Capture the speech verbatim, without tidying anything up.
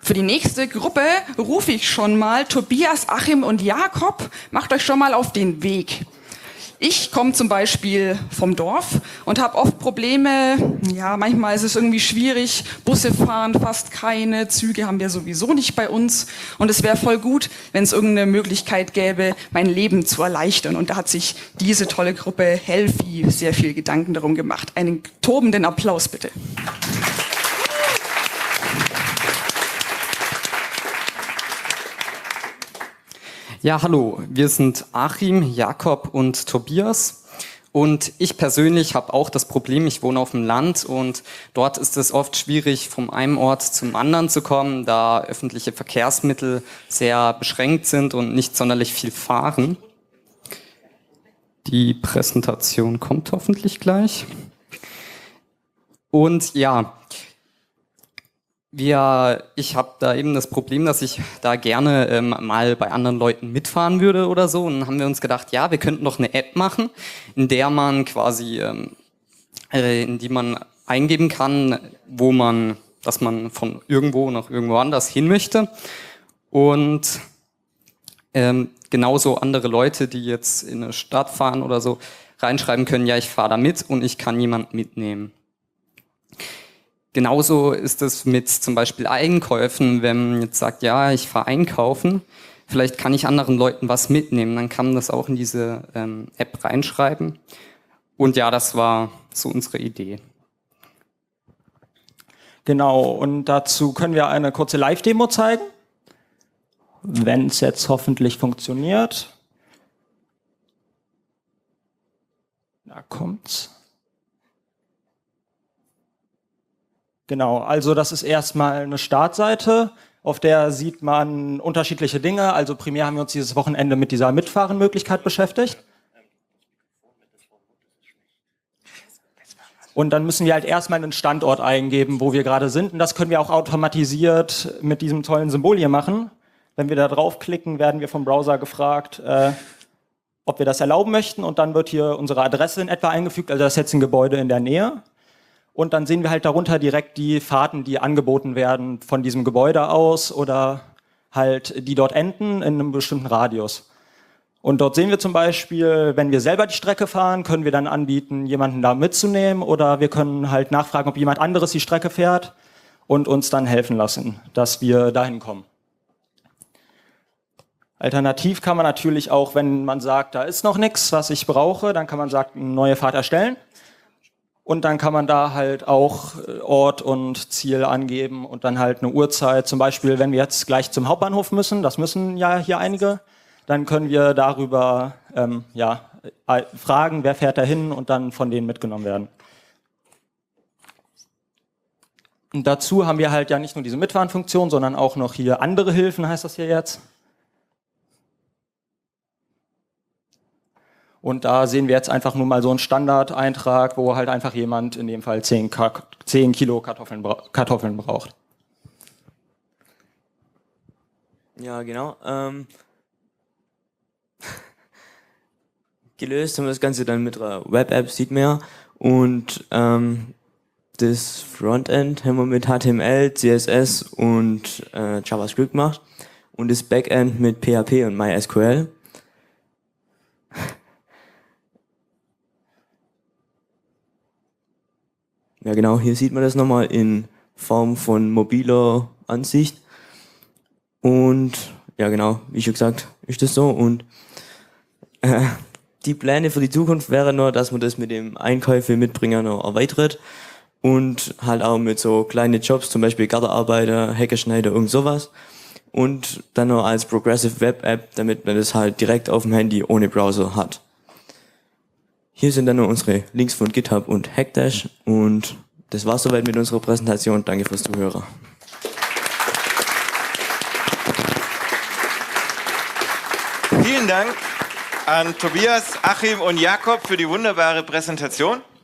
Für die nächste Gruppe rufe ich schon mal Tobias, Achim und Jakob. Macht euch schon mal auf den Weg. Ich komme zum Beispiel vom Dorf und habe oft Probleme. Ja, manchmal ist es irgendwie schwierig. Busse fahren fast keine, Züge haben wir sowieso nicht bei uns. Und es wäre voll gut, wenn es irgendeine Möglichkeit gäbe, mein Leben zu erleichtern. Und da hat sich diese tolle Gruppe Helfi sehr viel Gedanken darum gemacht. Einen tobenden Applaus bitte. Ja, hallo, wir sind Achim, Jakob und Tobias und ich persönlich habe auch das Problem, ich wohne auf dem Land und dort ist es oft schwierig, vom einen Ort zum anderen zu kommen, da öffentliche Verkehrsmittel sehr beschränkt sind und nicht sonderlich viel fahren. Die Präsentation kommt hoffentlich gleich. Und ja, Wir, ich habe da eben das Problem, dass ich da gerne ähm, mal bei anderen Leuten mitfahren würde oder so. Und dann haben wir uns gedacht, ja, wir könnten doch eine App machen, in der man quasi, ähm, äh, in die man eingeben kann, wo man, dass man von irgendwo nach irgendwo anders hin möchte. Und ähm, genauso andere Leute, die jetzt in eine Stadt fahren oder so, reinschreiben können, ja, ich fahre da mit und ich kann jemanden mitnehmen. Genauso ist es mit zum Beispiel Einkäufen, wenn man jetzt sagt, ja, ich fahre einkaufen, vielleicht kann ich anderen Leuten was mitnehmen, dann kann man das auch in diese ähm, App reinschreiben. Und ja, das war so unsere Idee. Genau, und dazu können wir eine kurze Live-Demo zeigen, wenn es jetzt hoffentlich funktioniert. Da kommt's. Genau, also das ist erstmal eine Startseite, auf der sieht man unterschiedliche Dinge. Also primär haben wir uns dieses Wochenende mit dieser Mitfahrenmöglichkeit beschäftigt. Und dann müssen wir halt erstmal einen Standort eingeben, wo wir gerade sind. Und das können wir auch automatisiert mit diesem tollen Symbol hier machen. Wenn wir da draufklicken, werden wir vom Browser gefragt, äh, ob wir das erlauben möchten. Und dann wird hier unsere Adresse in etwa eingefügt. Also das ist jetzt ein Gebäude in der Nähe. Und dann sehen wir halt darunter direkt die Fahrten, die angeboten werden von diesem Gebäude aus oder halt die dort enden in einem bestimmten Radius. Und dort sehen wir zum Beispiel, wenn wir selber die Strecke fahren, können wir dann anbieten, jemanden da mitzunehmen oder wir können halt nachfragen, ob jemand anderes die Strecke fährt und uns dann helfen lassen, dass wir dahin kommen. Alternativ kann man natürlich auch, wenn man sagt, da ist noch nichts, was ich brauche, dann kann man sagen, eine neue Fahrt erstellen. Und dann kann man da halt auch Ort und Ziel angeben und dann halt eine Uhrzeit. Zum Beispiel, wenn wir jetzt gleich zum Hauptbahnhof müssen, das müssen ja hier einige, dann können wir darüber ähm, ja, fragen, wer fährt da hin und dann von denen mitgenommen werden. Und dazu haben wir halt ja nicht nur diese Mitfahren-Funktion, sondern auch noch hier andere Hilfen, heißt das hier jetzt. Und da sehen wir jetzt einfach nur mal so einen Standardeintrag, wo halt einfach jemand in dem Fall zehn Kilo Kartoffeln, bra Kartoffeln braucht. Ja, genau. Ähm, gelöst haben wir das Ganze dann mit einer Web-App, sieht man ja. Und ähm, das Frontend haben wir mit H T M L, C S S und äh, JavaScript gemacht. Und das Backend mit P H P und MySQL. Ja genau, hier sieht man das nochmal in Form von mobiler Ansicht. Und ja genau, wie schon gesagt, ist das so. Und äh, die Pläne für die Zukunft wären nur, dass man das mit dem Einkäufe mitbringer noch erweitert. Und halt auch mit so kleinen Jobs, zum Beispiel Gartenarbeiter, Heckeschneider, irgend sowas. Und dann noch als Progressive Web App, damit man das halt direkt auf dem Handy ohne Browser hat. Hier sind dann noch unsere Links von GitHub und Hackdash und das war's soweit mit unserer Präsentation. Danke fürs Zuhören. Vielen Dank an Tobias, Achim und Jakob für die wunderbare Präsentation.